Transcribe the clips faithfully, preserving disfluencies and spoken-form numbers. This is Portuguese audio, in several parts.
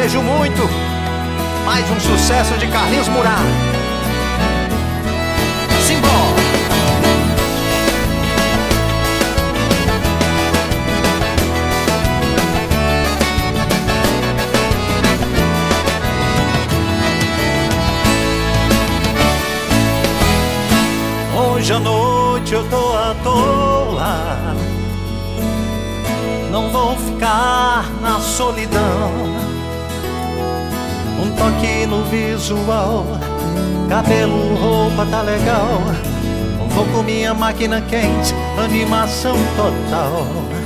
beijo muito. Mais um sucesso de Carlinhos Murá. Simbora! Hoje à noite eu tô à toa, não vou ficar na solidão. Um toque no visual, cabelo, roupa tá legal. Vou com minha máquina quente, animação total.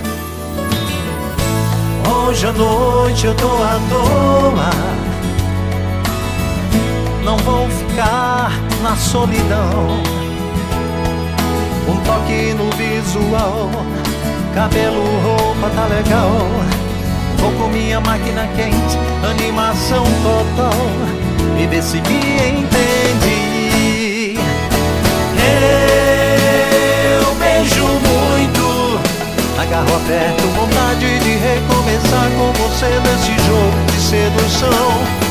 Hoje à noite eu tô à toa, não vou ficar na solidão. Um toque no visual, cabelo, roupa tá legal. Vou com minha máquina quente, animação total. E vê se me entende. Eu beijo muito, agarro, aperto, vontade de recomeçar com você nesse jogo de sedução.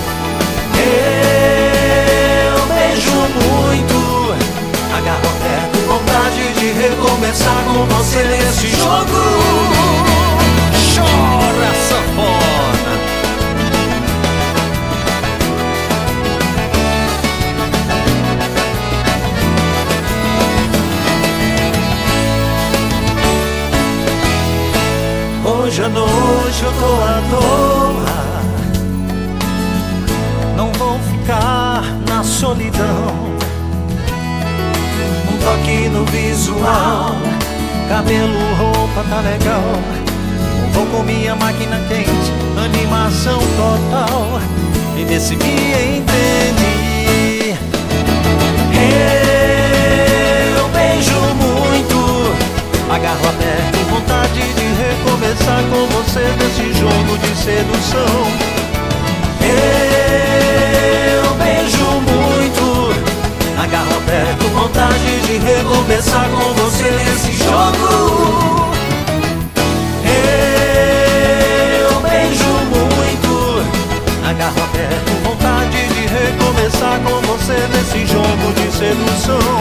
Eu beijo muito, agarro, aperto, vontade de recomeçar com você nesse jogo. Chora, sanfona. Hoje à noite eu tô à toa, não vou ficar na solidão. Um toque no visual, cabelo, roupa tá legal. Vou com minha máquina quente, animação total. E vê se me entende. Eu beijo muito, agarro, aperto, vontade de recomeçar com você nesse jogo de sedução. Eu beijo muito, agarro, aperto, vontade de recomeçar com você nesse jogo. Eu beijo muito, agarro, aperto, vontade de recomeçar com você nesse jogo de sedução.